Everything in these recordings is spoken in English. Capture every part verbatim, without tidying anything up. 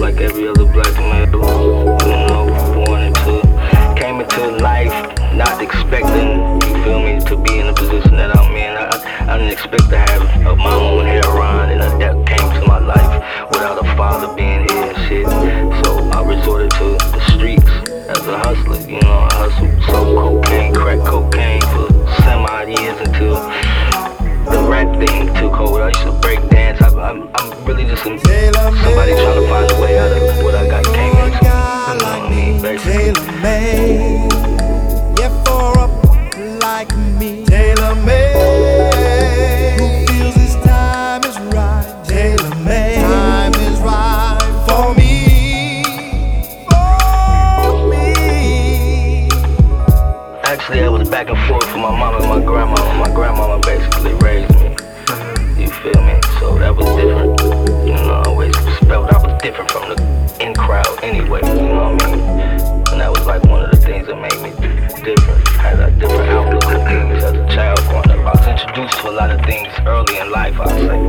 like every other black man. You know, born into, came into life not expecting, you feel me, to be in the position that I'm in. I, I didn't expect to have a, my own hair on, and that came to my life without a father being here and shit. So I resorted to the streets as a hustler, you know, I hustled, sold cocaine, crack cocaine for semi years until the rap thing took hold. I used to break dance. I, I'm, I'm really just a, somebody trying to find a way out of what I got came into. You know what I mean, basically. Tailor-made, yeah, for a like me. Tailor-made, who feels his time is right. Tailor-made, time is right for me, for me. Actually, I was back and forth with my mom and my grandma. My grandmama basically raised me. You feel me? So that was different. You know, I always felt I was different from the in crowd anyway. You know what I mean? And that was like one of the things that made me different. I had a different outlook on things as a child growing up. I was introduced to a lot of things early in life, I'd say.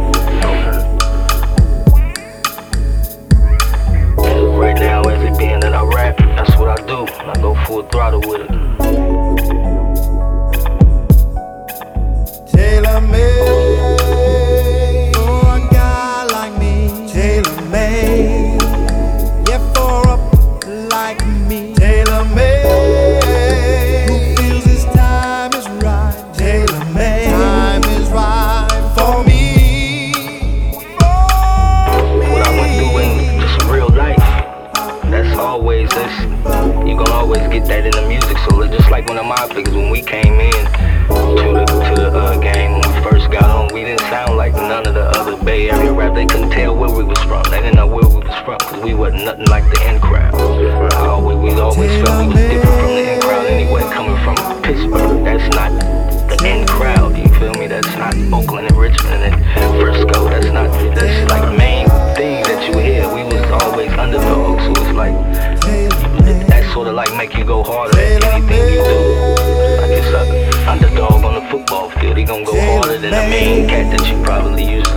And right now, as it being that I rap, that's what I do. I go full throttle with it. Tailor-made, for a guy like me. Tailor-made, yeah, for a like me. Tailor-made, who feels his time is right. Tailor-made, time is right for me, for me. What I went through in just real life, that's always this. You gonna always get that in the music. So just like one of my figures, when we came in to the to the uh, game, when we first got on, we didn't sound like none of the other Bay Area rap. They couldn't tell where we was from. They didn't know where we was from because we wasn't nothing like the in crowd. I always, we always felt we was different from the in crowd anyway. Coming from Pittsburgh, that's not the in crowd. You feel me? That's not Oakland and Richmond and Frisco. That's not. That's like the main thing that you hear. We was always underdogs, so it's like that sort of like make you go harder at anything you do. Like it's an underdog on the football field. He gonna go harder than the main cat that you probably used